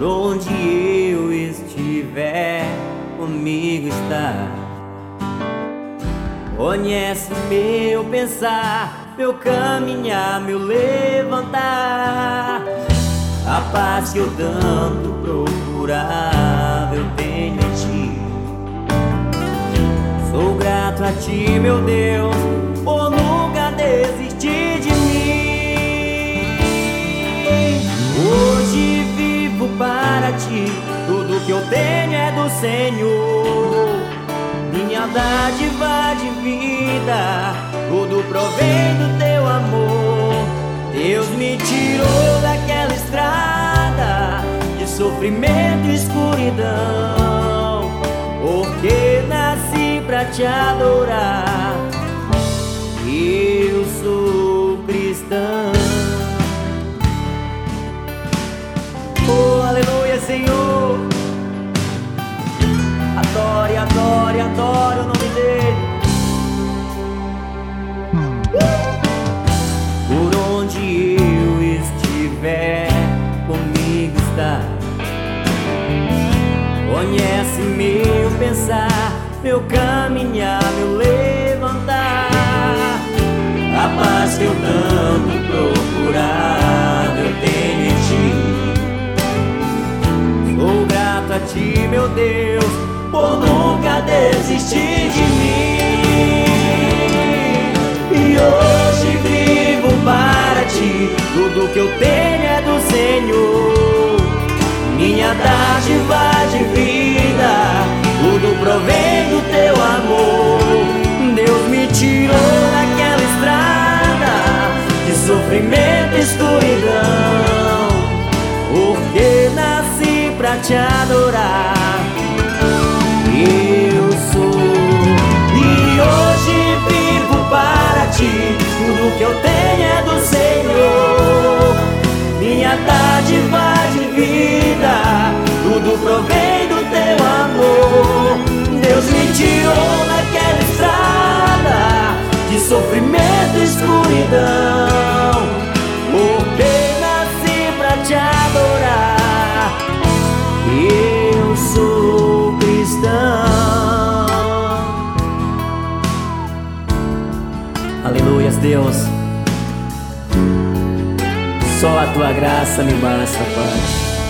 Por onde eu estiver, comigo está. Conhece meu pensar, meu caminhar, meu levantar. A paz que eu tanto procurava, eu tenho em ti. Sou grato a ti, meu Deus, por nunca desistir de mim. Hoje vivo para ti, tudo que eu tenho é do Senhor. Minha dádiva de vida, tudo provém do teu amor. Deus me tirou daquela estrada de sofrimento e escuridão, porque nasci pra te adorar. Eu sou cristão. Oh, aleluia, Senhor. Adore, adore, adore o nome dele. Por onde eu estiver, comigo está. Conhece meu pensar, meu caminhar, meu levantar. A paz que eu tanto procurava, eu tenho em ti. Sou grato a ti, meu Deus, por nunca desistir de mim. E hoje vivo para ti, tudo que eu tenho é do Senhor. Minha dádiva de vida, tudo provém do teu amor. Deus me tirou daquela estrada de sofrimento e escuridão, porque nasci pra te adorar. Eu sou, e hoje vivo para ti, tudo que eu tenho é do Senhor. Minha dádiva de vida, tudo provém do teu amor. Deus me tirou daquela estrada de sofrimento e escuridão, porque nasci pra te adorar. Eu sou cristão. Aleluias, Deus. Só a tua graça me basta, Pai.